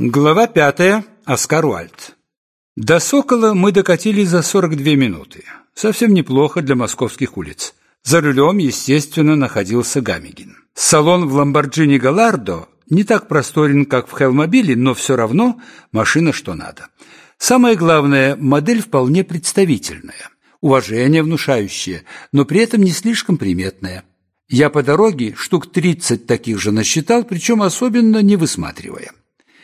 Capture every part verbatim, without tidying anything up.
Глава пятая. Оскар Уальд. До «Сокола» мы докатили за сорок две минуты. Совсем неплохо для московских улиц. За рулем, естественно, находился Гамигин. Салон в «Ламборджини Галлардо» не так просторен, как в «Хелмобиле», но все равно машина что надо. Самое главное, модель вполне представительная, уважение внушающее, но при этом не слишком приметная. Я по дороге штук тридцать таких же насчитал, причем особенно не высматривая.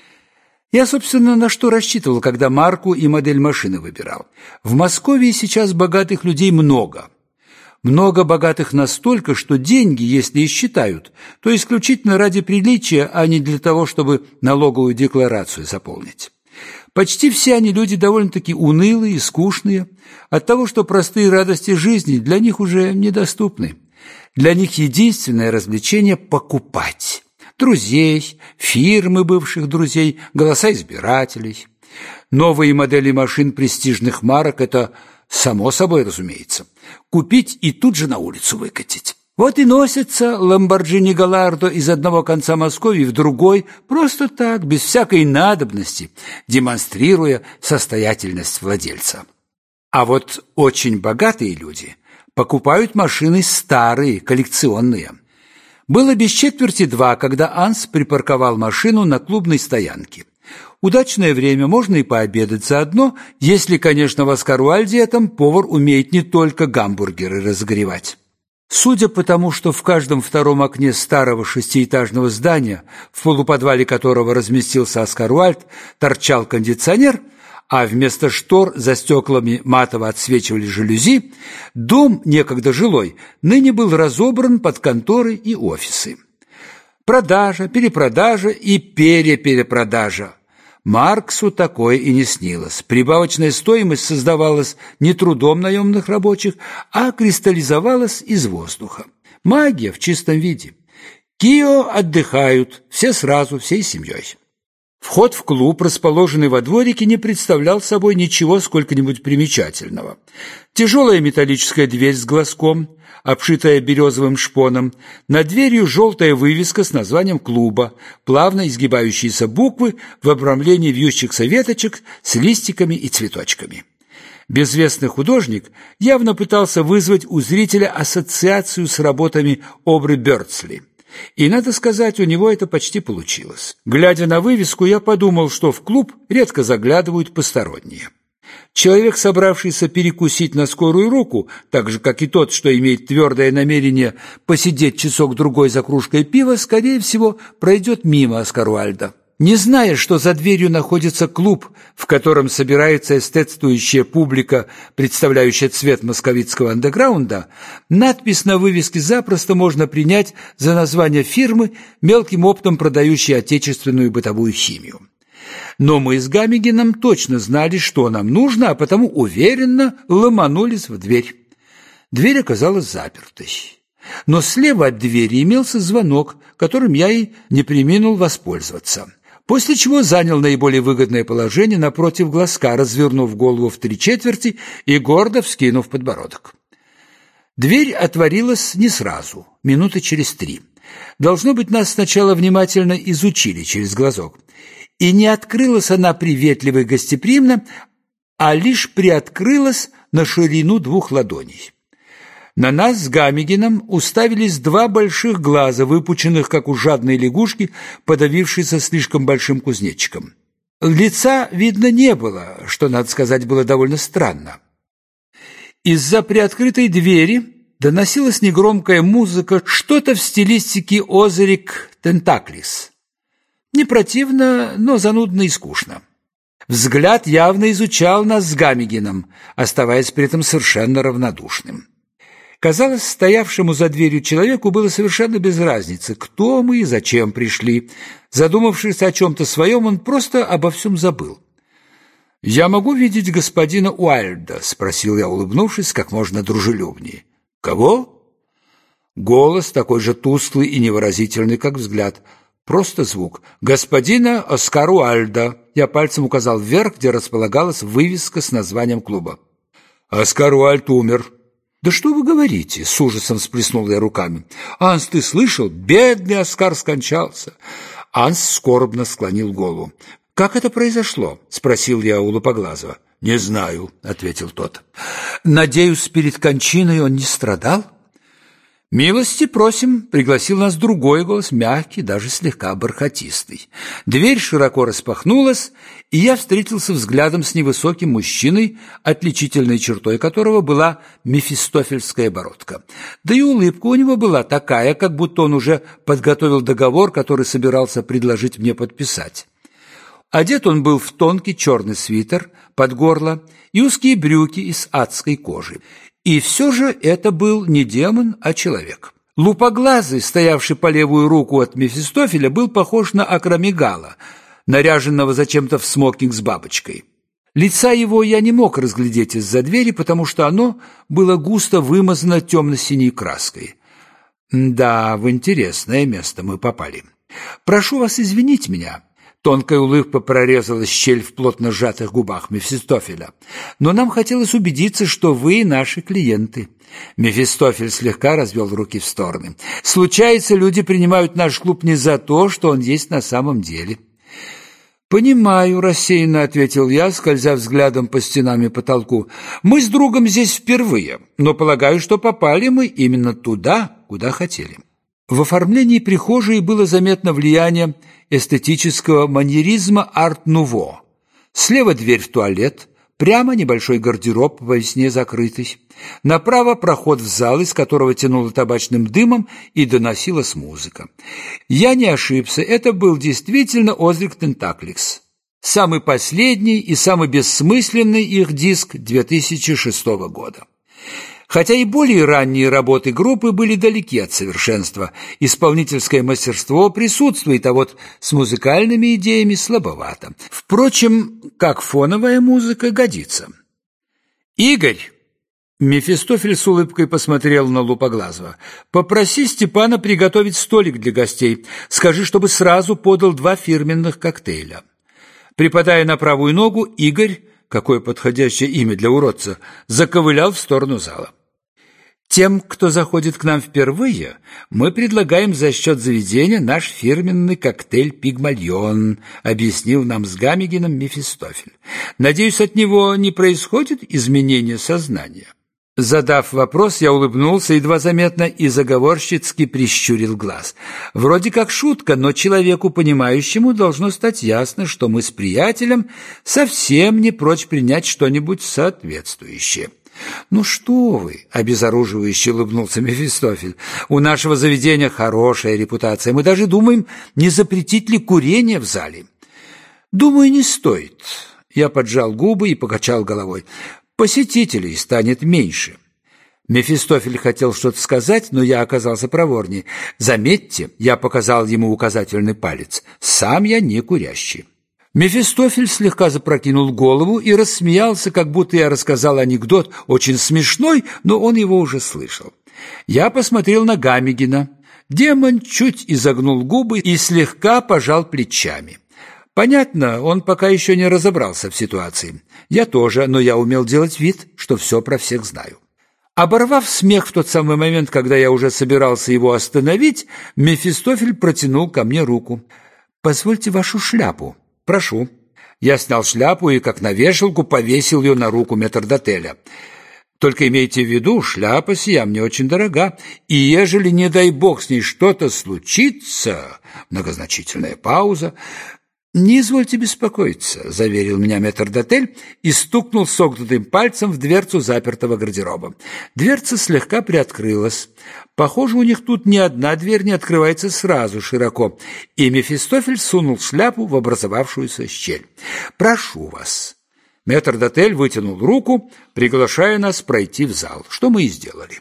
Я, собственно, на что рассчитывал, когда марку и модель машины выбирал. В Москве сейчас богатых людей много. Много богатых настолько, что деньги, если и считают, то исключительно ради приличия, а не для того, чтобы налоговую декларацию заполнить. Почти все они люди довольно-таки унылые и скучные, от того, что простые радости жизни для них уже недоступны. Для них единственное развлечение – покупать. Друзей, фирмы бывших друзей, голоса избирателей. Новые модели машин престижных марок – это само собой разумеется. Купить и тут же на улицу выкатить. Вот и носится «Ламборджини Галлардо» из одного конца Москвы в другой, просто так, без всякой надобности, демонстрируя состоятельность владельца. А вот очень богатые люди покупают машины старые, коллекционные. Было без четверти два, когда Анс припарковал машину на клубной стоянке. Удачное время, можно и пообедать заодно, если, конечно, в Оскар Уальде этом повар умеет не только гамбургеры разогревать. Судя по тому, что в каждом втором окне старого шестиэтажного здания, в полуподвале которого разместился Оскар Уальд, торчал кондиционер, а вместо штор за стеклами матово отсвечивали жалюзи, дом, некогда жилой, ныне был разобран под конторы и офисы. Продажа, перепродажа и переперепродажа. Марксу такое и не снилось. Прибавочная стоимость создавалась не трудом наемных рабочих, а кристаллизовалась из воздуха. Магия в чистом виде. Кио отдыхают, все сразу, всей семьей. Вход в клуб, расположенный во дворике, не представлял собой ничего сколько-нибудь примечательного. Тяжелая металлическая дверь с глазком, обшитая березовым шпоном, над дверью желтая вывеска с названием клуба, плавно изгибающиеся буквы в обрамлении вьющихся веточек с листиками и цветочками. Безвестный художник явно пытался вызвать у зрителя ассоциацию с работами Обры Бёрдсли. И, надо сказать, у него это почти получилось. Глядя на вывеску, я подумал, что в клуб редко заглядывают посторонние. Человек, собравшийся перекусить на скорую руку, так же, как и тот, что имеет твердое намерение посидеть часок-другой за кружкой пива, скорее всего, пройдет мимо Оскар Уальда. Не зная, что за дверью находится клуб, в котором собирается эстетствующая публика, представляющая цвет московитского андеграунда, надпись на вывеске запросто можно принять за название фирмы, мелким оптом продающей отечественную бытовую химию. Но мы с Гамигином точно знали, что нам нужно, а потому уверенно ломанулись в дверь. Дверь оказалась запертой. Но слева от двери имелся звонок, которым я и не преминул воспользоваться. После чего занял наиболее выгодное положение напротив глазка, развернув голову в три четверти и гордо вскинув подбородок. Дверь отворилась не сразу, минуты через три. Должно быть, нас сначала внимательно изучили через глазок. И не открылась она приветливо и гостеприимно, а лишь приоткрылась на ширину двух ладоней. На нас с Гамигином уставились два больших глаза, выпученных, как у жадной лягушки, подавившейся слишком большим кузнечиком. Лица видно не было, что, надо сказать, было довольно странно. Из-за приоткрытой двери доносилась негромкая музыка, что-то в стилистике «Озерик Тентаклис». Не противно, но занудно и скучно. Взгляд явно изучал нас с Гамигином, оставаясь при этом совершенно равнодушным. Казалось, стоявшему за дверью человеку было совершенно без разницы, кто мы и зачем пришли. Задумавшись о чем-то своем, он просто обо всем забыл. «Я могу видеть господина Уальда?» – спросил я, улыбнувшись как можно дружелюбнее. «Кого?» Голос такой же тусклый и невыразительный, как взгляд. Просто звук. «Господина Оскара Уальда». Я пальцем указал вверх, где располагалась вывеска с названием клуба. «Оскар Уальд умер». «Да что вы говорите?» – с ужасом всплеснул я руками. «Анс, ты слышал? Бедный Оскар скончался». Анс скорбно склонил голову. «Как это произошло?» – спросил я у Лупоглазого. «Не знаю», – ответил тот. «Надеюсь, перед кончиной он не страдал?» «Милости просим», — пригласил нас другой голос, мягкий, даже слегка бархатистый. Дверь широко распахнулась, и я встретился взглядом с невысоким мужчиной, отличительной чертой которого была мефистофельская бородка. Да и улыбка у него была такая, как будто он уже подготовил договор, который собирался предложить мне подписать. Одет он был в тонкий черный свитер под горло и узкие брюки из адской кожи. И все же это был не демон, а человек. Лупоглазый, стоявший по левую руку от Мефистофеля, был похож на Акромегала, наряженного зачем-то в смокинг с бабочкой. Лица его я не мог разглядеть из-за двери, потому что оно было густо вымазано темно-синей краской. Да, в интересное место мы попали. «Прошу вас извинить меня». Тонкая улыбка прорезала щель в плотно сжатых губах Мефистофеля. «Но нам хотелось убедиться, что вы наши клиенты». Мефистофель слегка развел руки в стороны. «Случается, люди принимают наш клуб не за то, что он есть на самом деле». «Понимаю», — рассеянно ответил я, скользя взглядом по стенам и потолку. «Мы с другом здесь впервые, но полагаю, что попали мы именно туда, куда хотели». В оформлении прихожей было заметно влияние эстетического маньеризма арт-нуво. Слева дверь в туалет, прямо небольшой гардероб во весне закрытый. Направо проход в зал, из которого тянуло табачным дымом и доносилась музыка. Я не ошибся, это был действительно Озрик Тентакликс. Самый последний и самый бессмысленный их диск две тысячи шестого года. Хотя и более ранние работы группы были далеки от совершенства, исполнительское мастерство присутствует, а вот с музыкальными идеями слабовато. Впрочем, как фоновая музыка годится. «Игорь!» — Мефистофель с улыбкой посмотрел на Лупоглазого. «Попроси Степана приготовить столик для гостей. Скажи, чтобы сразу подал два фирменных коктейля». Припадая на правую ногу, Игорь, какое подходящее имя для уродца, заковылял в сторону зала. «Тем, кто заходит к нам впервые, мы предлагаем за счет заведения наш фирменный коктейль «Пигмальон», объяснил нам с Гамегином Мефистофель. «Надеюсь, от него не происходит изменение сознания?» Задав вопрос, я улыбнулся едва заметно и заговорщицки прищурил глаз. Вроде как шутка, но человеку, понимающему, должно стать ясно, что мы с приятелем совсем не прочь принять что-нибудь соответствующее. «Ну что вы!» — обезоруживающе улыбнулся Мефистофель. «У нашего заведения хорошая репутация. Мы даже думаем, не запретить ли курение в зале». «Думаю, не стоит». Я поджал губы и покачал головой. «Посетителей станет меньше». Мефистофель хотел что-то сказать, но я оказался проворнее. Заметьте, я показал ему указательный палец. Сам я не курящий. Мефистофель слегка запрокинул голову и рассмеялся, как будто я рассказал анекдот, очень смешной, но он его уже слышал. Я посмотрел на Гамегина. Демон чуть изогнул губы и слегка пожал плечами. Понятно, он пока еще не разобрался в ситуации. Я тоже, но я умел делать вид, что все про всех знаю. Оборвав смех в тот самый момент, когда я уже собирался его остановить, Мефистофель протянул ко мне руку. «Позвольте вашу шляпу». «Прошу». Я снял шляпу и, как на вешалку, повесил ее на руку метрдотеля. «Только имейте в виду, шляпа сия мне очень дорога, и ежели, не дай бог, с ней что-то случится...» Многозначительная пауза. «Не извольте беспокоиться», — заверил меня метрдотель и стукнул согнутым пальцем в дверцу запертого гардероба. Дверца слегка приоткрылась. Похоже, у них тут ни одна дверь не открывается сразу широко, и Мефистофель сунул шляпу в образовавшуюся щель. «Прошу вас». Метрдотель вытянул руку, приглашая нас пройти в зал, что мы и сделали.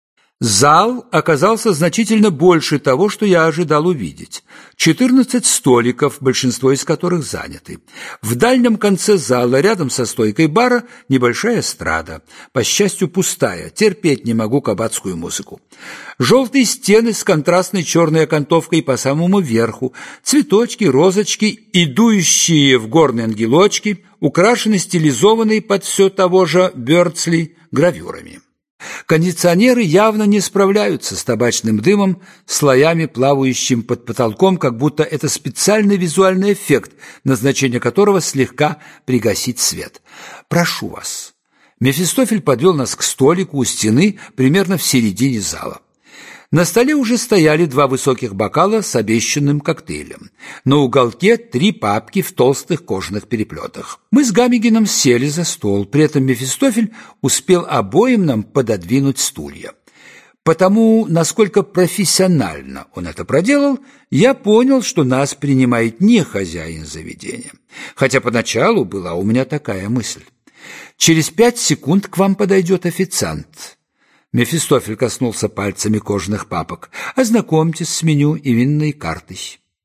Зал оказался значительно больше того, что я ожидал увидеть. четырнадцать столиков, большинство из которых заняты. В дальнем конце зала, рядом со стойкой бара, небольшая эстрада, по счастью, пустая, терпеть не могу кабацкую музыку. Желтые стены с контрастной черной окантовкой по самому верху, цветочки, розочки и дующие в горные ангелочки, украшены стилизованной под все того же Бёрдсли гравюрами. Кондиционеры явно не справляются с табачным дымом, слоями, плавающим под потолком, как будто это специальный визуальный эффект, назначение которого слегка пригасить свет. «Прошу вас». Мефистофель подвел нас к столику у стены примерно в середине зала. На столе уже стояли два высоких бокала с обещанным коктейлем. На уголке три папки в толстых кожаных переплетах. Мы с Гаммигеном сели за стол, при этом Мефистофель успел обоим нам пододвинуть стулья. Потому, насколько профессионально он это проделал, я понял, что нас принимает не хозяин заведения. Хотя поначалу была у меня такая мысль. «Через пять секунд к вам подойдет официант». Мефистофель коснулся пальцами кожаных папок. «Ознакомьтесь с меню и винной картой».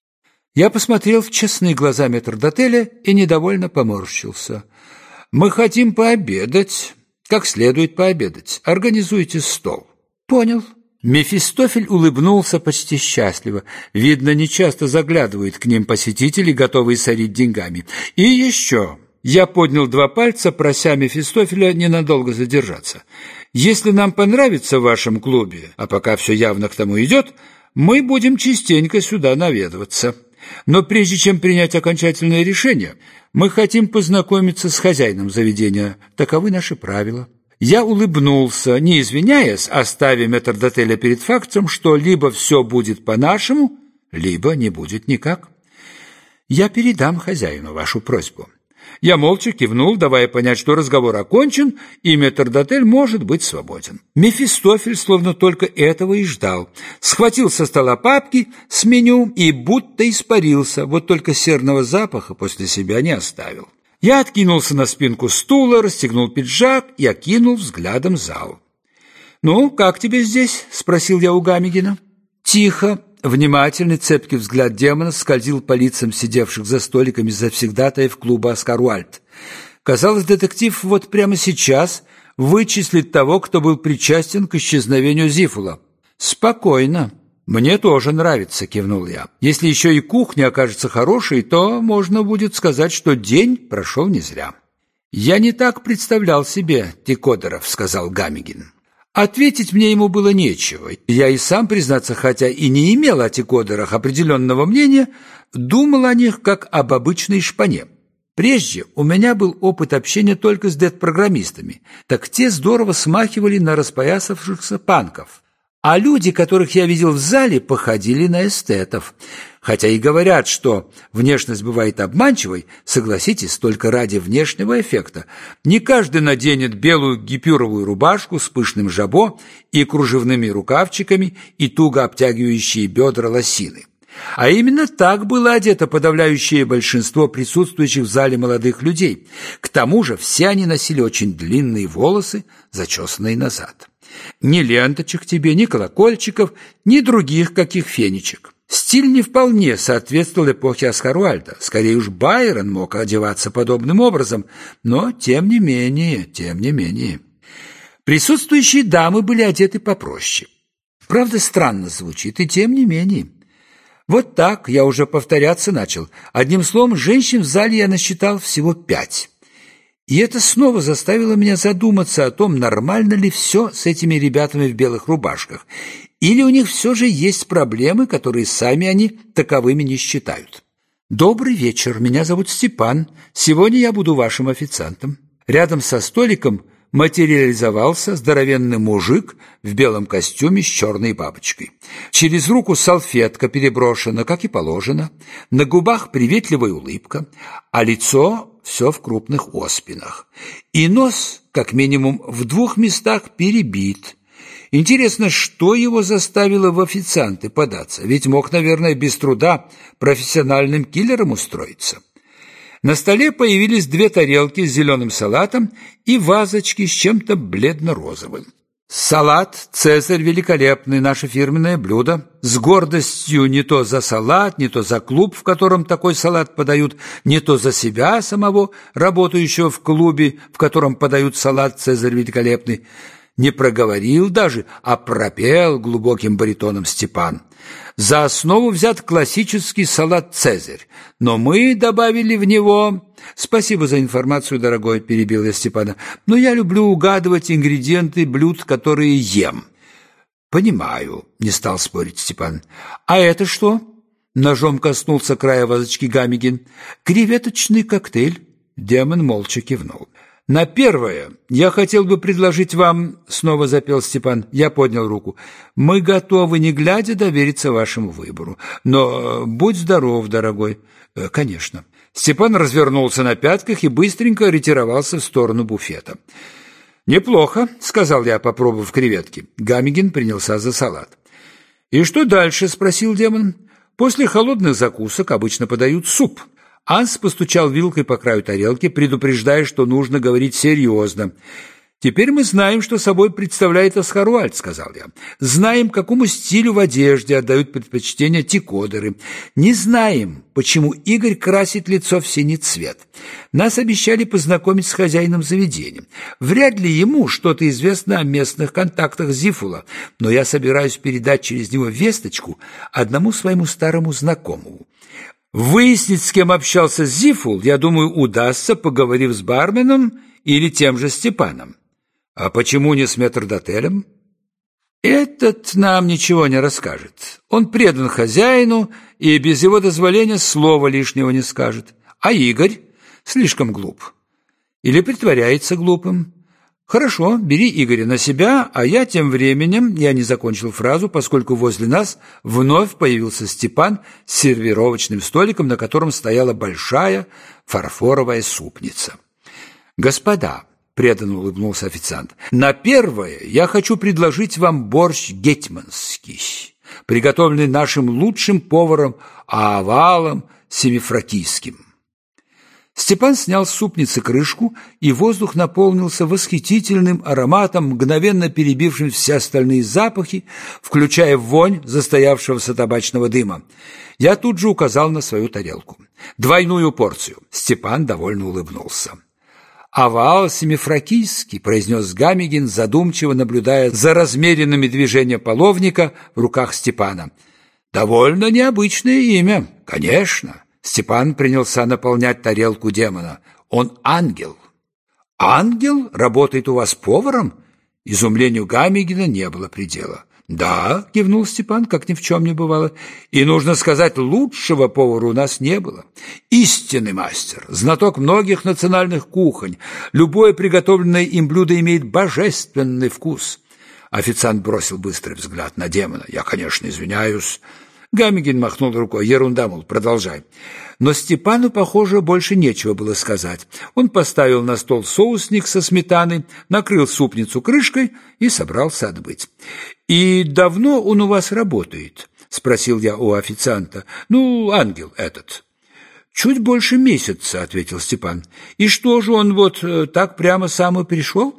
Я посмотрел в честные глаза метрдотеля и недовольно поморщился. «Мы хотим пообедать. Как следует пообедать. Организуйте стол». «Понял». Мефистофель улыбнулся почти счастливо. Видно, нечасто заглядывают к ним посетители, готовые сорить деньгами. «И еще». Я поднял два пальца, прося Мефистофеля ненадолго задержаться. «Если нам понравится в вашем клубе, а пока все явно к тому идет, мы будем частенько сюда наведываться. Но прежде чем принять окончательное решение, мы хотим познакомиться с хозяином заведения. Таковы наши правила». Я улыбнулся, не извиняясь, оставив метрдотеля перед фактом, что либо все будет по-нашему, либо не будет никак. «Я передам хозяину вашу просьбу». Я молча кивнул, давая понять, что разговор окончен, и метрдотель может быть свободен. Мефистофель словно только этого и ждал. Схватил со стола папки с меню и будто испарился, вот только серного запаха после себя не оставил. Я откинулся на спинку стула, расстегнул пиджак и окинул взглядом зал. «Ну, как тебе здесь?» – спросил я у Гаммигена. «Тихо». Внимательный, цепкий взгляд демона скользил по лицам сидевших за столиками завсегдатаев клуба «Оскар Уальд». Казалось, детектив вот прямо сейчас вычислит того, кто был причастен к исчезновению Зифула. «Спокойно. Мне тоже нравится», — кивнул я. «Если еще и кухня окажется хорошей, то можно будет сказать, что день прошел не зря». «Я не так представлял себе декодеров», — сказал Гаммиген. Ответить мне ему было нечего. Я и сам, признаться, хотя и не имел о декодерах определенного мнения, думал о них как об обычной шпане. Прежде у меня был опыт общения только с дед-программистами, так те здорово смахивали на распоясавшихся панков. А люди, которых я видел в зале, походили на эстетов. Хотя и говорят, что внешность бывает обманчивой, согласитесь, только ради внешнего эффекта. Не каждый наденет белую гипюровую рубашку с пышным жабо и кружевными рукавчиками и туго обтягивающие бедра лосины. А именно так было одето подавляющее большинство присутствующих в зале молодых людей. К тому же все они носили очень длинные волосы, зачесанные назад. Ни ленточек тебе, ни колокольчиков, ни других каких фенечек. Стиль не вполне соответствовал эпохе Оскара Уальда. Скорее уж Байрон мог одеваться подобным образом, но тем не менее, тем не менее. Присутствующие дамы были одеты попроще. Правда, странно звучит, и тем не менее. Вот так я уже повторяться начал. Одним словом, женщин в зале я насчитал всего пять. И это снова заставило меня задуматься о том, нормально ли все с этими ребятами в белых рубашках, или у них все же есть проблемы, которые сами они таковыми не считают. «Добрый вечер, меня зовут Степан. Сегодня я буду вашим официантом». Рядом со столиком материализовался здоровенный мужик в белом костюме с черной бабочкой. Через руку салфетка переброшена, как и положено, на губах приветливая улыбка, а лицо все в крупных оспинах. И нос, как минимум, в двух местах перебит. Интересно, что его заставило в официанты податься? Ведь мог, наверное, без труда профессиональным киллером устроиться. На столе появились две тарелки с зеленым салатом и вазочки с чем-то бледно-розовым. Салат «Цезарь» великолепный, наше фирменное блюдо. С гордостью не то за салат, не то за клуб, в котором такой салат подают, не то за себя самого, работающего в клубе, в котором подают салат «Цезарь» великолепный. Не проговорил даже, а пропел глубоким баритоном Степан. За основу взят классический салат «Цезарь», но мы добавили в него «Спасибо за информацию, дорогой», – перебил я Степана. «Но я люблю угадывать ингредиенты блюд, которые ем». «Понимаю», – не стал спорить Степан. «А это что?» – ножом коснулся края вазочки Гамигин. «Креветочный коктейль». Демон молча кивнул. «На первое я хотел бы предложить вам...» — снова запел Степан. Я поднял руку. «Мы готовы, не глядя, довериться вашему выбору. Но будь здоров, дорогой». «Конечно». Степан развернулся на пятках и быстренько ретировался в сторону буфета. «Неплохо», — сказал я, попробовав креветки. Гамигин принялся за салат. «И что дальше?» — спросил демон. «После холодных закусок обычно подают суп». Анс постучал вилкой по краю тарелки, предупреждая, что нужно говорить серьезно. «Теперь мы знаем, что собой представляет Оскар-Уальд», — сказал я. «Знаем, какому стилю в одежде отдают предпочтение тикодеры. Не знаем, почему Игорь красит лицо в синий цвет. Нас обещали познакомить с хозяином заведения. Вряд ли ему что-то известно о местных контактах Зифула, но я собираюсь передать через него весточку одному своему старому знакомому. Выяснить, с кем общался Зифул, я думаю, удастся, поговорив с барменом или тем же Степаном. А почему не с метрдотелем? Этот нам ничего не расскажет. Он предан хозяину и без его дозволения слова лишнего не скажет. А Игорь слишком глуп. Или притворяется глупым. «Хорошо, бери Игоря на себя, а я тем временем...» Я не закончил фразу, поскольку возле нас вновь появился Степан с сервировочным столиком, на котором стояла большая фарфоровая супница. «Господа», — преданно улыбнулся официант, — «на первое я хочу предложить вам борщ гетманский, приготовленный нашим лучшим поваром Аавалом Семифракийским». Степан снял с супницы крышку, и воздух наполнился восхитительным ароматом, мгновенно перебившим все остальные запахи, включая вонь застоявшегося табачного дыма. Я тут же указал на свою тарелку. «Двойную порцию». Степан довольно улыбнулся. «Аваал семифракийский», — произнес Гамигин, задумчиво наблюдая за размеренными движениями половника в руках Степана. «Довольно необычное имя, конечно». Степан принялся наполнять тарелку демона. «Он ангел». «Ангел? Работает у вас поваром?» Изумлению Гамигина не было предела. «Да», — кивнул Степан, как ни в чем не бывало, «и, нужно сказать, лучшего повара у нас не было. Истинный мастер, знаток многих национальных кухонь. Любое приготовленное им блюдо имеет божественный вкус». Официант бросил быстрый взгляд на демона. «Я, конечно, извиняюсь». Гамигин махнул рукой. «Ерунда, мол, продолжай». Но Степану, похоже, больше нечего было сказать. Он поставил на стол соусник со сметаной, накрыл супницу крышкой и собрался отбыть. «И давно он у вас работает?» — спросил я у официанта. «Ну, ангел этот». «Чуть больше месяца», — ответил Степан. «И что же, он вот так прямо сам и пришел?»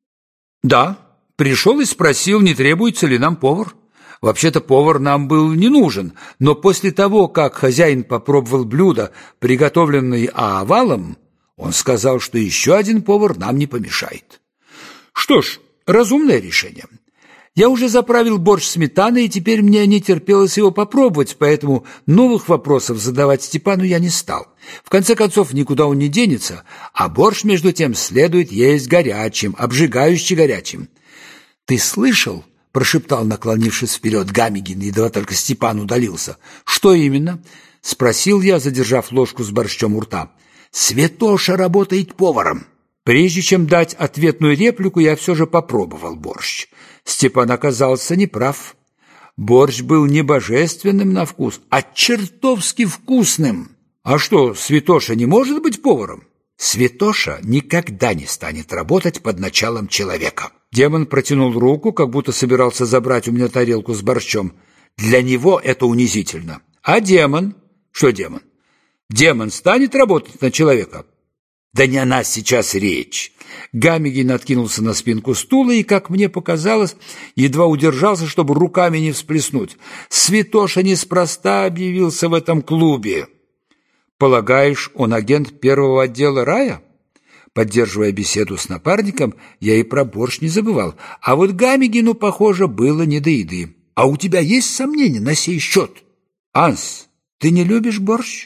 «Да, пришел и спросил, не требуется ли нам повар». Вообще-то повар нам был не нужен, но после того, как хозяин попробовал блюдо, приготовленное Аавалом, он сказал, что еще один повар нам не помешает. Что ж, разумное решение. Я уже заправил борщ сметаной, и теперь мне не терпелось его попробовать, поэтому новых вопросов задавать Степану я не стал. В конце концов, никуда он не денется, а борщ, между тем, следует есть горячим, обжигающе горячим. «Ты слышал?» — прошептал, наклонившись вперед, Гамигин, едва только Степан удалился. «Что именно?» — спросил я, задержав ложку с борщом у рта. «Святоша работает поваром». Прежде чем дать ответную реплику, я все же попробовал борщ. Степан оказался неправ. Борщ был не божественным на вкус, а чертовски вкусным. А что, Святоша не может быть поваром? Святоша никогда не станет работать под началом человека. Демон протянул руку, как будто собирался забрать у меня тарелку с борщом. Для него это унизительно. А демон? Что демон? Демон станет работать на человека? Да не о нас сейчас речь. Гамигин откинулся на спинку стула и, как мне показалось, едва удержался, чтобы руками не всплеснуть. Святоша неспроста объявился в этом клубе. Полагаешь, он агент первого отдела рая? Поддерживая беседу с напарником, я и про борщ не забывал. А вот Гамигину, похоже, было не до еды. А у тебя есть сомнения на сей счет? Анс, ты не любишь борщ?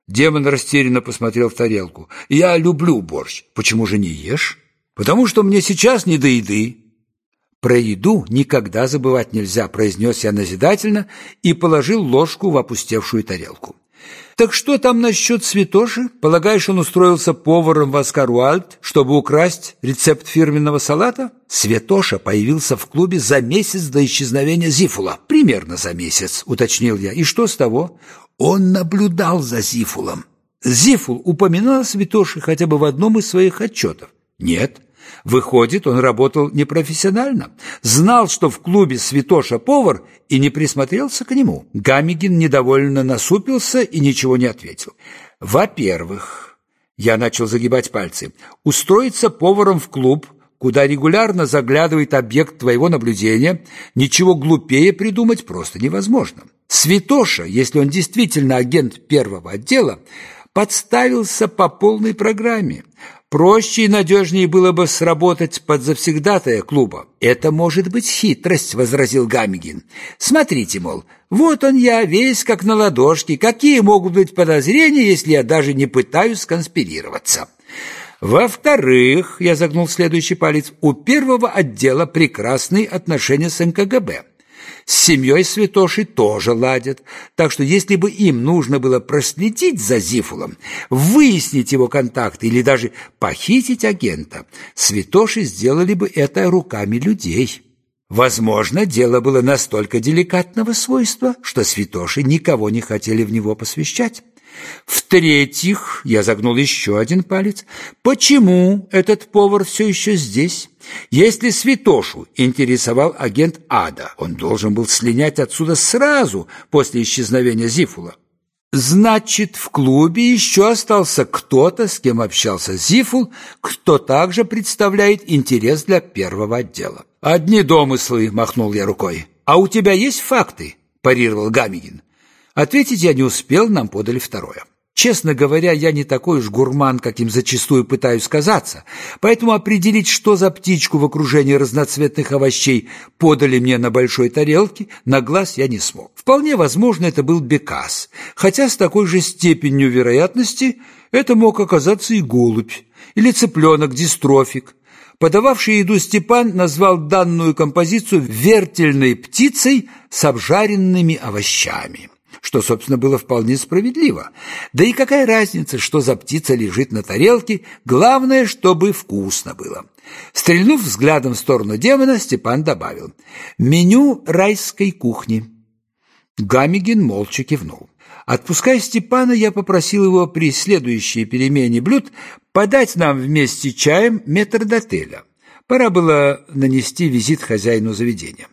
Демон растерянно посмотрел в тарелку. «Я люблю борщ. Почему же не ешь?» «Потому что мне сейчас не до еды». «Про еду никогда забывать нельзя», — произнес я назидательно и положил ложку в опустевшую тарелку. «Так что там насчет Святоши? Полагаешь, он устроился поваром в Оскар-Уайльд, чтобы украсть рецепт фирменного салата?» «Святоша появился в клубе за месяц до исчезновения Зифула». «Примерно за месяц», — уточнил я. «И что с того?» «Он наблюдал за Зифулом». «Зифул упоминал о Святоше хотя бы в одном из своих отчетов?» «Нет». Выходит, он работал непрофессионально, знал, что в клубе Святоша повар, и не присмотрелся к нему. Гамигин недовольно насупился и ничего не ответил. Во-первых, я начал загибать пальцы, устроиться поваром в клуб, куда регулярно заглядывает объект твоего наблюдения, ничего глупее придумать просто невозможно. Святоша, если он действительно агент первого отдела, подставился по полной программе. Проще и надежнее было бы сработать под завсегдатая клуба. «Это может быть хитрость», — возразил Гамигин. «Смотрите, мол, вот он я, весь как на ладошке. Какие могут быть подозрения, если я даже не пытаюсь конспирироваться?» «Во-вторых, — я загнул следующий палец, — у первого отдела прекрасные отношения с эн ка гэ бэ. С семьей Святоши тоже ладят, так что если бы им нужно было проследить за Зифулом, выяснить его контакты или даже похитить агента, Святоши сделали бы это руками людей. Возможно, дело было настолько деликатного свойства, что Святоши никого не хотели в него посвящать. В-третьих, я загнул еще один палец, почему этот повар все еще здесь? Если Святошу интересовал агент Ада, он должен был слинять отсюда сразу после исчезновения Зифула. Значит, в клубе еще остался кто-то, с кем общался Зифул, кто также представляет интерес для первого отдела. «Одни домыслы», — махнул я рукой. «А у тебя есть факты?» — парировал Гамигин. Ответить я не успел, нам подали второе. Честно говоря, я не такой уж гурман, каким зачастую пытаюсь казаться, поэтому определить, что за птичку в окружении разноцветных овощей подали мне на большой тарелке, на глаз я не смог. Вполне возможно, это был бекас, хотя с такой же степенью вероятности это мог оказаться и голубь, или цыпленок-дистрофик. Подававший еду Степан назвал данную композицию вертельной птицей с обжаренными овощами, что, собственно, было вполне справедливо. Да и какая разница, что за птица лежит на тарелке, главное, чтобы вкусно было. Стрельнув взглядом в сторону демона, Степан добавил: «Меню райской кухни». Гамигин молча кивнул. Отпуская Степана, я попросил его при следующей перемене блюд подать нам вместе чаем метрдотеля. Пора было нанести визит хозяину заведения.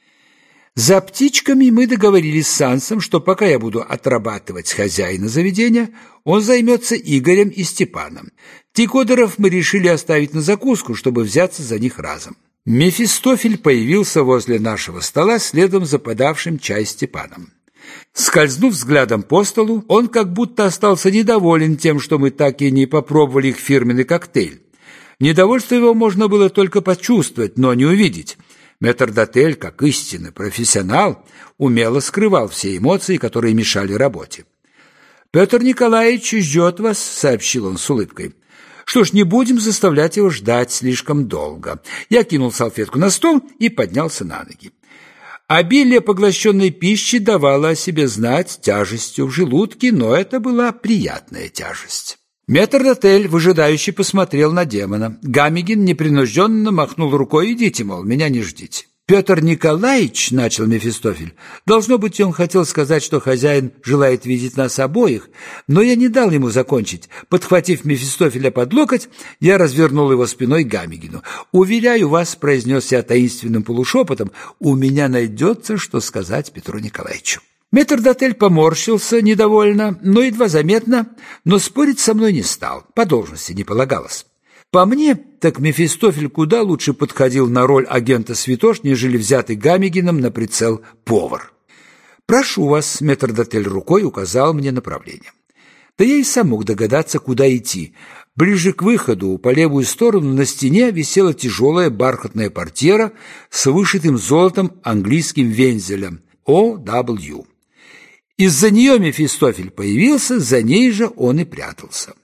За птичками мы договорились с Сансом, что пока я буду отрабатывать хозяина заведения, он займется Игорем и Степаном. Тикодеров мы решили оставить на закуску, чтобы взяться за них разом. Мефистофель появился возле нашего стола следом за подавшим чай Степаном. Скользнув взглядом по столу, он как будто остался недоволен тем, что мы так и не попробовали их фирменный коктейль. Недовольство его можно было только почувствовать, но не увидеть. Метрдотель, как истинный профессионал, умело скрывал все эмоции, которые мешали работе. «Петр Николаевич ждет вас», — сообщил он с улыбкой. «Что ж, не будем заставлять его ждать слишком долго». Я кинул салфетку на стол и поднялся на ноги. Обилие поглощенной пищи давало о себе знать тяжестью в желудке, но это была приятная тяжесть. Метрдотель выжидающе посмотрел на демона. Гамигин непринужденно махнул рукой: «Идите, мол, меня не ждите». «Петр Николаевич», — начал Мефистофель, — должно быть, он хотел сказать, что хозяин желает видеть нас обоих, но я не дал ему закончить. Подхватив Мефистофеля под локоть, я развернул его спиной к Гамигину. «Уверяю вас», — произнес я таинственным полушепотом, — «у меня найдется, что сказать Петру Николаевичу». Метрдотель поморщился недовольно, но едва заметно, но спорить со мной не стал, по должности не полагалось. По мне, так Мефистофель куда лучше подходил на роль агента Святош, нежели взятый Гамигином на прицел повар. «Прошу вас», — метрдотель рукой указал мне направление. Да я и сам мог догадаться, куда идти. Ближе к выходу, по левую сторону, на стене висела тяжелая бархатная портьера с вышитым золотом английским вензелем «О дабл ю». Из-за нее Мефистофель появился, за ней же он и прятался.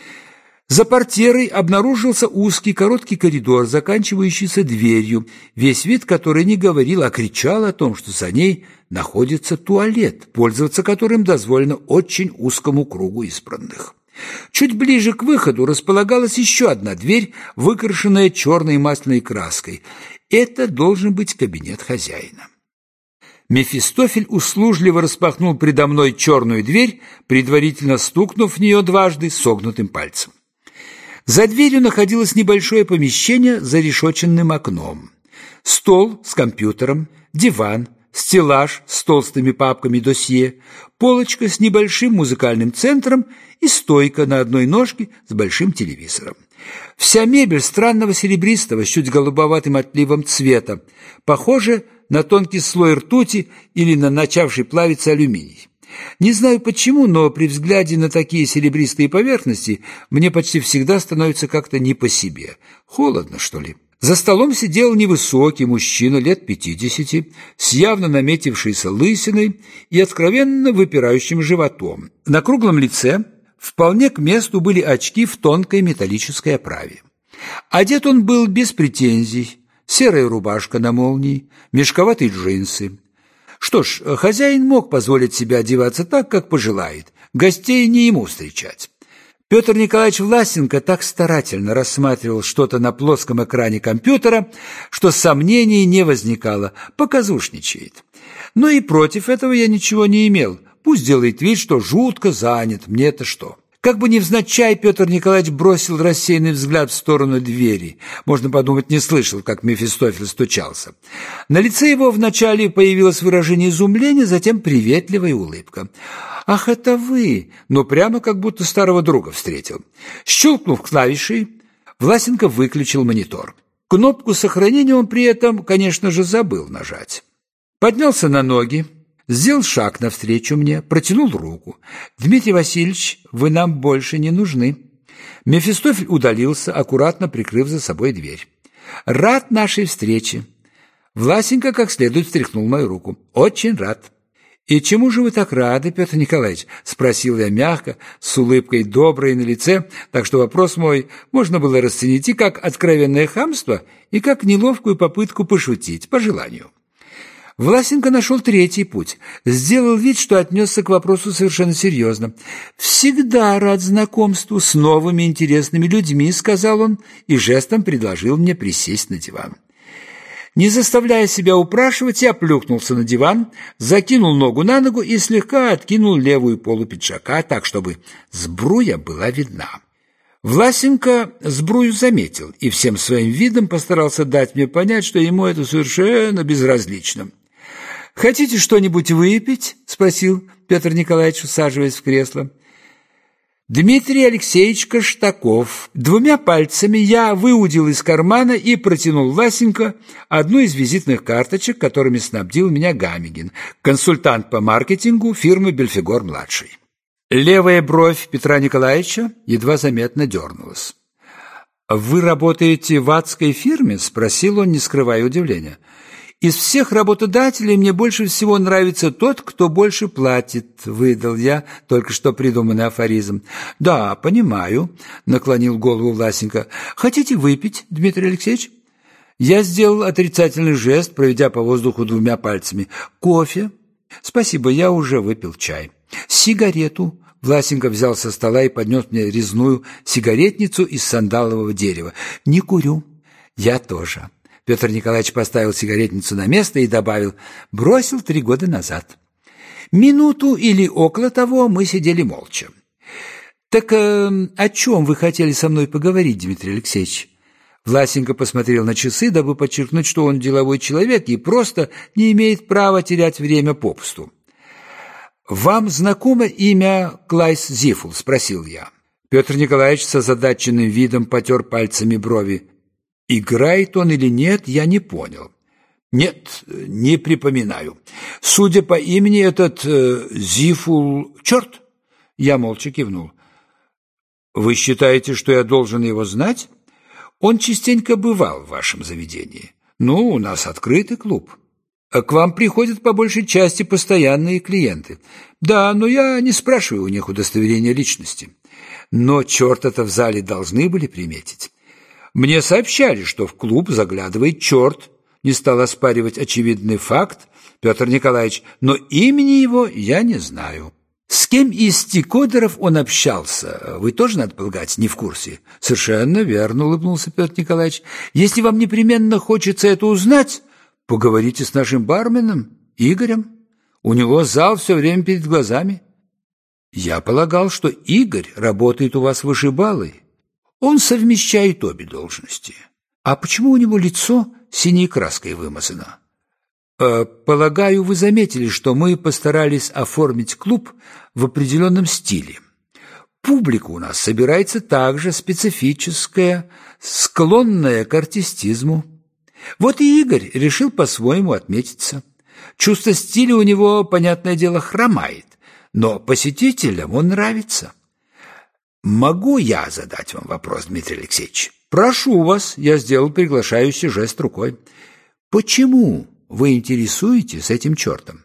За портьерой обнаружился узкий короткий коридор, заканчивающийся дверью, весь вид которой не говорил, а кричал о том, что за ней находится туалет, пользоваться которым дозволено очень узкому кругу избранных. Чуть ближе к выходу располагалась еще одна дверь, выкрашенная черной масляной краской. Это должен быть кабинет хозяина. Мефистофель услужливо распахнул предо мной черную дверь, предварительно стукнув в нее дважды согнутым пальцем. За дверью находилось небольшое помещение с зарешоченным окном. Стол с компьютером, диван, стеллаж с толстыми папками досье, полочка с небольшим музыкальным центром и стойка на одной ножке с большим телевизором. Вся мебель странного серебристого с чуть голубоватым отливом цвета, похоже на тонкий слой ртути или на начавший плавиться алюминий. Не знаю почему, но при взгляде на такие серебристые поверхности мне почти всегда становится как-то не по себе. Холодно, что ли? За столом сидел невысокий мужчина лет пятидесяти, с явно наметившейся лысиной и откровенно выпирающим животом. На круглом лице вполне к месту были очки в тонкой металлической оправе. Одет он был без претензий: серая рубашка на молнии, мешковатые джинсы. Что ж, хозяин мог позволить себе одеваться так, как пожелает, гостей не ему встречать. Петр Николаевич Власенко так старательно рассматривал что-то на плоском экране компьютера, что сомнений не возникало, показушничает. Но и против этого я ничего не имел. Пусть делает вид, что жутко занят, мне-то что. Как бы невзначай Петр Николаевич бросил рассеянный взгляд в сторону двери. Можно подумать, не слышал, как Мефистофель стучался. На лице его вначале появилось выражение изумления, затем приветливая улыбка. «Ах, это вы!» Ну, прямо как будто старого друга встретил. Щелкнув клавишей, Власенко выключил монитор. Кнопку сохранения он при этом, конечно же, забыл нажать. Поднялся на ноги, сделал шаг навстречу мне, протянул руку. «Дмитрий Васильевич, вы нам больше не нужны». Мефистофель удалился, аккуратно прикрыв за собой дверь. «Рад нашей встрече». Власенко как следует встряхнул мою руку. «Очень рад». «И чему же вы так рады, Петр Николаевич?» — спросил я мягко, с улыбкой доброй на лице, так что вопрос мой можно было расценить и как откровенное хамство, и как неловкую попытку пошутить, по желанию. Власенко нашел третий путь. Сделал вид, что отнесся к вопросу совершенно серьезно. «Всегда рад знакомству с новыми интересными людьми», — сказал он, и жестом предложил мне присесть на диван. Не заставляя себя упрашивать, я плюхнулся на диван, закинул ногу на ногу и слегка откинул левую полу пиджака, так, чтобы сбруя была видна. Власенко сбрую заметил и всем своим видом постарался дать мне понять, что ему это совершенно безразлично. «Хотите что-нибудь выпить?» — спросил Петр Николаевич, усаживаясь в кресло. Дмитрий Алексеевич Каштаков. Двумя пальцами я выудил из кармана и протянул Власенко одну из визитных карточек, которыми снабдил меня Гамигин, консультант по маркетингу фирмы «Бельфигор-младший». Левая бровь Петра Николаевича едва заметно дернулась. «Вы работаете в адской фирме?» — спросил он, не скрывая удивления. «Из всех работодателей мне больше всего нравится тот, кто больше платит», — выдал я только что придуманный афоризм. «Да, понимаю», — наклонил голову Власенко. «Хотите выпить, Дмитрий Алексеевич?» Я сделал отрицательный жест, проведя по воздуху двумя пальцами. «Кофе?» «Спасибо, я уже выпил чай». «Сигарету?» Власенко взял со стола и поднес мне резную сигаретницу из сандалового дерева. «Не курю». «Я тоже». Петр Николаевич поставил сигаретницу на место и добавил: «Бросил три года назад». Минуту или около того мы сидели молча. «Так э, о чем вы хотели со мной поговорить, Дмитрий Алексеевич?» Власенко посмотрел на часы, дабы подчеркнуть, что он деловой человек и просто не имеет права терять время попусту. «Вам знакомо имя Клайс Зифул?» – спросил я. Петр Николаевич с озадаченным видом потер пальцами брови. Играет он или нет, я не понял. «Нет, не припоминаю. Судя по имени, этот э, Зифул черт?» Я молча кивнул. «Вы считаете, что я должен его знать? Он частенько бывал в вашем заведении. Ну, у нас открытый клуб». К вам приходят по большей части постоянные клиенты. Да, но я не спрашиваю у них удостоверения личности. Но черта-то в зале должны были приметить. Мне сообщали, что в клуб заглядывает черт. Не стал оспаривать очевидный факт Петр Николаевич, но имени его я не знаю. С кем из декодеров он общался, вы тоже, надо полагать, не в курсе? Совершенно верно, улыбнулся Петр Николаевич. Если вам непременно хочется это узнать, поговорите с нашим барменом, Игорем. У него зал все время перед глазами. Я полагал, что Игорь работает у вас вышибалой. Он совмещает обе должности. А почему у него лицо синей краской вымазано? Э, полагаю, вы заметили, что мы постарались оформить клуб в определенном стиле. Публика у нас собирается также специфическая, склонная к артистизму. Вот и Игорь решил по-своему отметиться. Чувство стиля у него, понятное дело, хромает, но посетителям он нравится. Могу я задать вам вопрос, Дмитрий Алексеевич? Прошу вас, я сделал приглашающий жест рукой. Почему вы интересуетесь этим чертом?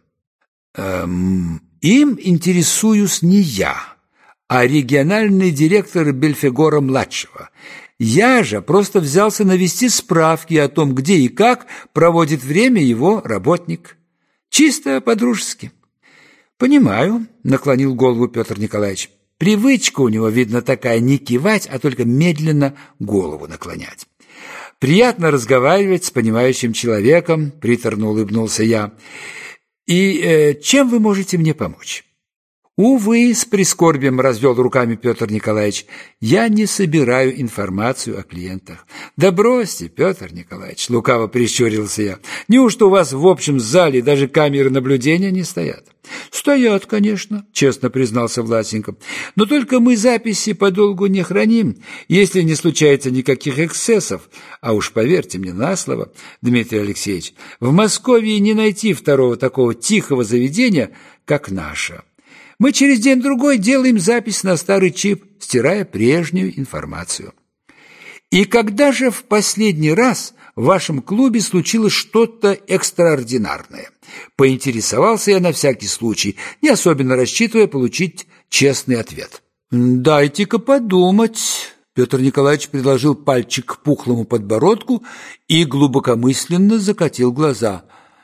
Эм, им интересуюсь не я, а региональный директор Бельфегора-младшего. Я же просто взялся навести справки о том, где и как проводит время его работник. Чисто по-дружески. Понимаю, наклонил голову Петр Николаевич. Привычка у него, видно, такая, не кивать, а только медленно голову наклонять. Приятно разговаривать с понимающим человеком, приторно улыбнулся я. И э, чем вы можете мне помочь? Увы, с прискорбием развел руками Петр Николаевич, я не собираю информацию о клиентах. Да бросьте, Петр Николаевич, лукаво прищурился я. Неужто у вас в общем зале даже камеры наблюдения не стоят? Стоят, конечно, честно признался Власенко. Но только мы записи подолгу не храним, если не случается никаких эксцессов. А уж поверьте мне на слово, Дмитрий Алексеевич, в Москве не найти второго такого тихого заведения, как наше. Мы через день-другой делаем запись на старый чип, стирая прежнюю информацию. И когда же в последний раз в вашем клубе случилось что-то экстраординарное? Поинтересовался я на всякий случай, не особенно рассчитывая получить честный ответ. «Дайте-ка подумать». Петр Николаевич приложил пальчик к пухлому подбородку и глубокомысленно закатил глаза.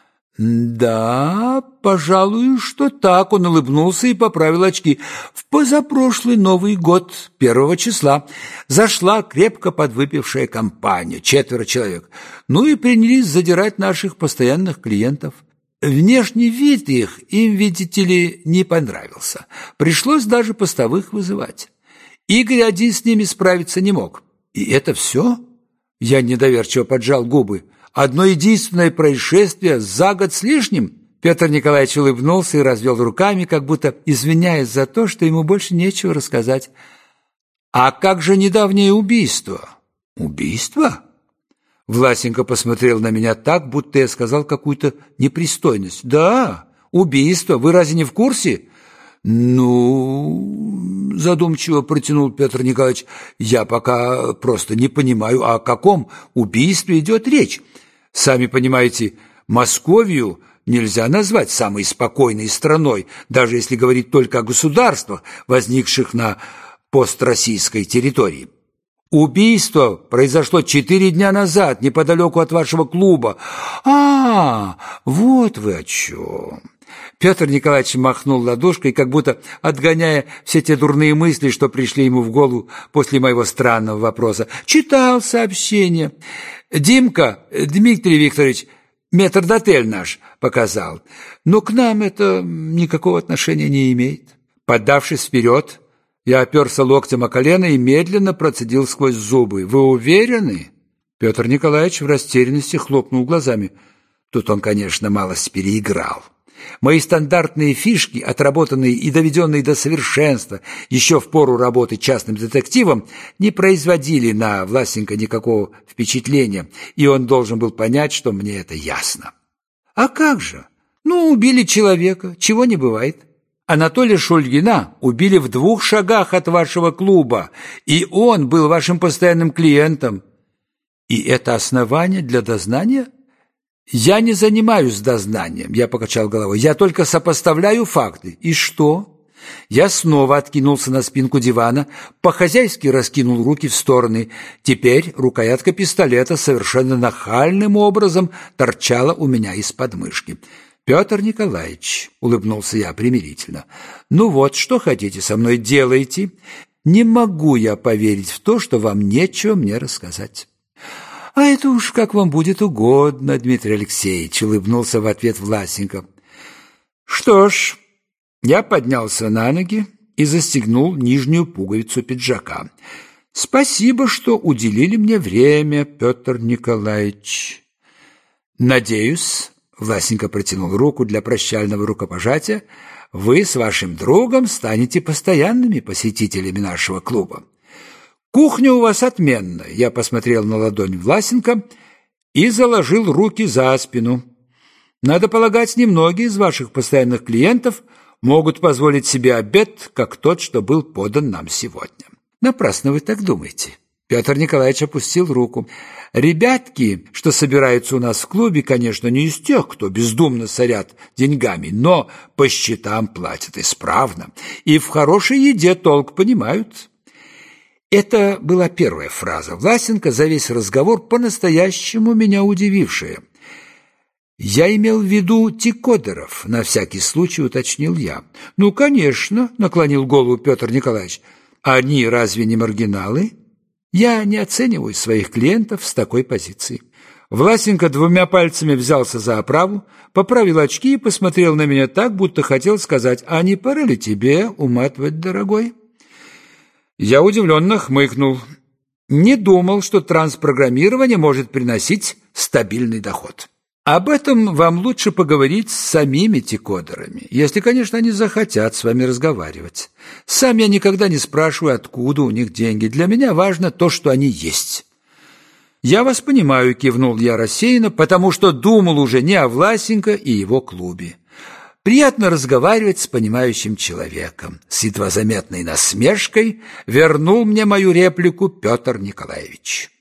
«Да, пожалуй, что так», — он улыбнулся и поправил очки. «В позапрошлый Новый год, первого числа, зашла крепко подвыпившая компания, четверо человек, ну и принялись задирать наших постоянных клиентов. Внешний вид их им, видите ли, не понравился. Пришлось даже постовых вызывать. Игорь один с ними справиться не мог. И это все?» Я недоверчиво поджал губы. «Одно единственное происшествие за год с лишним?» Петр Николаевич улыбнулся и развел руками, как будто извиняясь за то, что ему больше нечего рассказать. «А как же недавнее убийство?» «Убийство?» Власенко посмотрел на меня так, будто я сказал какую-то непристойность. «Да, убийство. Вы разве не в курсе?» «Ну...» — задумчиво протянул Петр Николаевич. «Я пока просто не понимаю, о каком убийстве идет речь. Сами понимаете, Московию нельзя назвать самой спокойной страной, даже если говорить только о государствах, возникших на построссийской территории. Убийство произошло четыре дня назад, неподалеку от вашего клуба. А, вот вы о чем». Петр Николаевич махнул ладошкой, как будто отгоняя все те дурные мысли, что пришли ему в голову после моего странного вопроса. «Читал сообщение. Димка, Дмитрий Викторович, метрдотель наш показал. Но к нам это никакого отношения не имеет». Поддавшись вперед, я оперся локтем о колено и медленно процедил сквозь зубы. «Вы уверены?» Петр Николаевич в растерянности хлопнул глазами. Тут он, конечно, малость переиграл. Мои стандартные фишки, отработанные и доведенные до совершенства еще в пору работы частным детективом, не производили на Власенко никакого впечатления, и он должен был понять, что мне это ясно. «А как же? Ну, убили человека, чего не бывает. Анатолия Шульгина убили в двух шагах от вашего клуба, и он был вашим постоянным клиентом. И это основание для дознания?» Я не занимаюсь дознанием, я покачал головой. Я только сопоставляю факты. И что? Я снова откинулся на спинку дивана, по-хозяйски раскинул руки в стороны. Теперь рукоятка пистолета совершенно нахальным образом торчала у меня из подмышки. «Петр Николаевич», — улыбнулся я примирительно, — «ну вот, что хотите со мной делайте. Не могу я поверить в то, что вам нечего мне рассказать». «А это уж как вам будет угодно, Дмитрий Алексеевич», — улыбнулся в ответ Власенко. «Что ж...» Я поднялся на ноги и застегнул нижнюю пуговицу пиджака. «Спасибо, что уделили мне время, Петр Николаевич». «Надеюсь», — Власенко протянул руку для прощального рукопожатия, «вы с вашим другом станете постоянными посетителями нашего клуба. Кухня у вас отменная», — я посмотрел на ладонь Власенко и заложил руки за спину. «Надо полагать, немногие из ваших постоянных клиентов могут позволить себе обед, как тот, что был подан нам сегодня». «Напрасно вы так думаете». Петр Николаевич опустил руку. «Ребятки, что собираются у нас в клубе, конечно, не из тех, кто бездумно сорят деньгами, но по счетам платят исправно и в хорошей еде толк понимают». Это была первая фраза Власенко за весь разговор, по-настоящему меня удивившая. «Я имел в виду декодеров», — на всякий случай уточнил я. «Ну, конечно», — наклонил голову Петр Николаевич. «Они разве не маргиналы?» Я не оцениваю своих клиентов с такой позиции. Власенко двумя пальцами взялся за оправу, поправил очки и посмотрел на меня так, будто хотел сказать: «А не пора ли тебе уматывать, дорогой?» Я удивленно хмыкнул. Не думал, что транспрограммирование может приносить стабильный доход. Об этом вам лучше поговорить с самими декодерами, если, конечно, они захотят с вами разговаривать. Сам я никогда не спрашиваю, откуда у них деньги. Для меня важно то, что они есть. «Я вас понимаю», — кивнул я рассеянно, потому что думал уже не о Власенко и его клубе. Приятно разговаривать с понимающим человеком. С едва заметной насмешкой вернул мне мою реплику Петр Николаевич.